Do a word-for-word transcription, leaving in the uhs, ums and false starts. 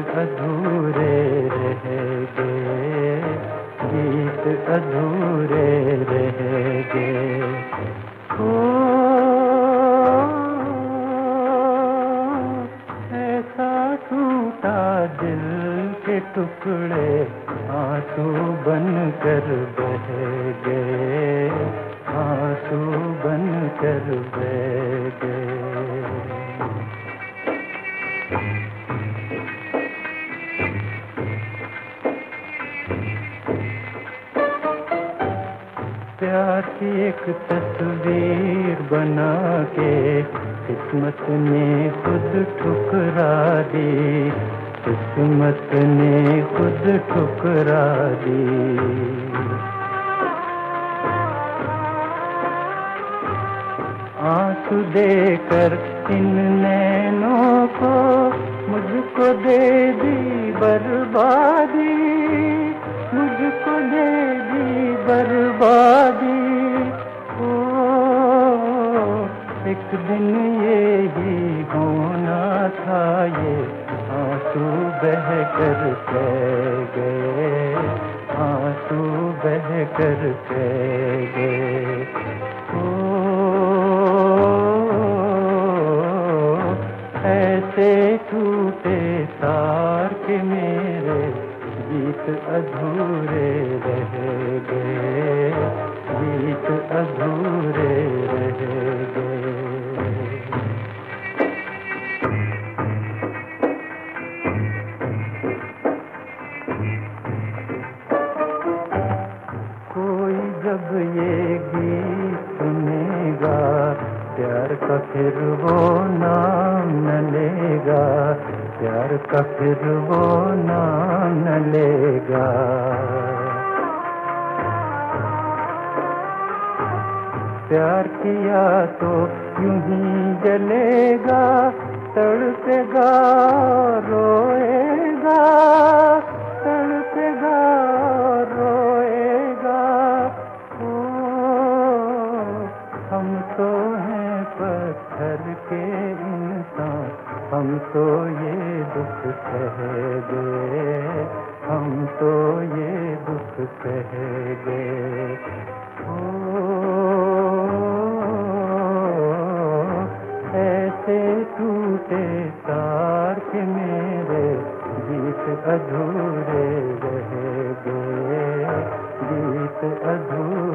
अधूरे रह गए, गीत अधूरे रह गए। ओ ऐसा टूटा दिल के टुकड़े आंसू बन कर बह गए, आंसू बन कर बह गए। प्यार की एक तस्वीर बना के किस्मत ने खुद ठुकरा दी, किस्मत ने खुद ठुकरा दी। आंसू देकर इन नैनों को मुझको दे दी बर्बादी, मुझको दे दी बर्बादी। ओ एक दिन ये ही होना था, ये आंसू बह कर बह गए, आंसू बह कर बह गए। ओ ऐसे टूटे तार के मेरे गीत अधूरे रह गए, गीत अधूरे रह गए। कोई जब ये गीत सुनेगा प्यार का फिर वो नाम न लेगा, प्यार का फिर वो नाम न लेगा। प्यार किया तो यूं ही जलेगा, तड़पेगा रोएगा, तड़पेगा रोएगा। ओ हम तो हैं पत्थर के इंसान, हम तो ये दुख सह गए, हम तो ये दुख सह गए। ओ ऐसे टूटे तार के मेरे गीत अधूरे रह गए, गीत अधूरे